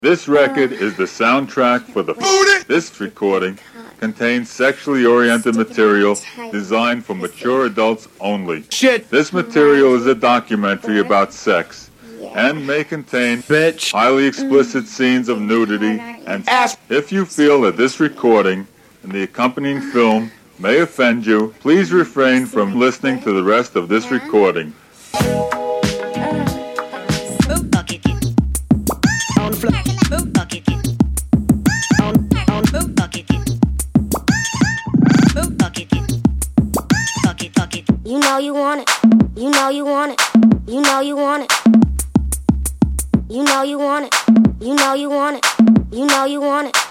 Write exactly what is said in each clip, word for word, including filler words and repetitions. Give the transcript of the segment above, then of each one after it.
This record is the soundtrack for the... This recording contains sexually oriented material designed for mature adults only. Shit! This material is a documentary about sex and may contain Bitch. highly explicit scenes of nudity and Ass. If you feel that this recording and the accompanying film may offend you, please refrain from listening to the rest of this recording. You know you want it. You know you want it. You know you want it. You know you want it. You know you want it. You know you want it.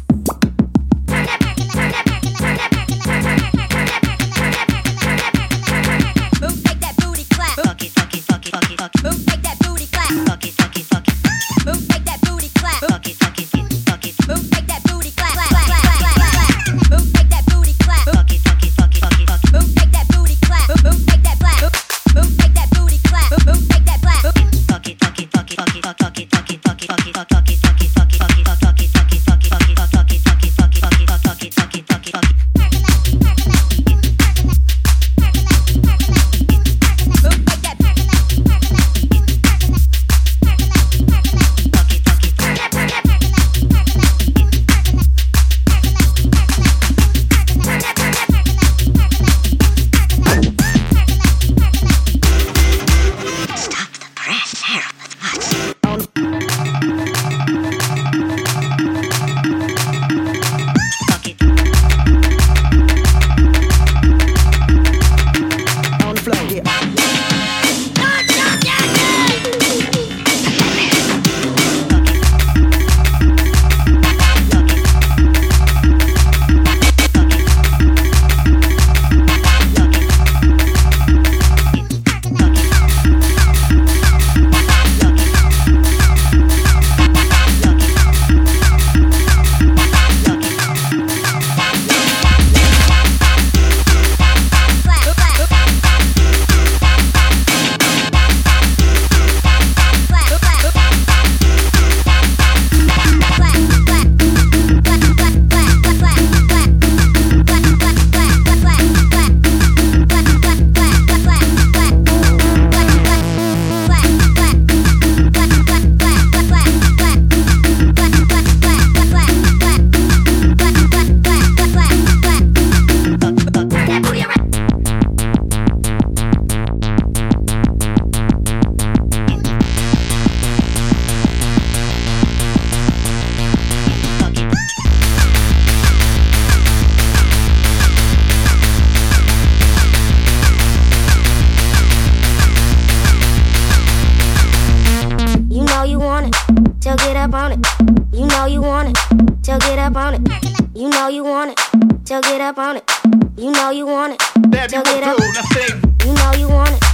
So get up on it. You know you want it. So get up on it. You know you want it. So get up on it. You know you want it. So get up. You know you want it.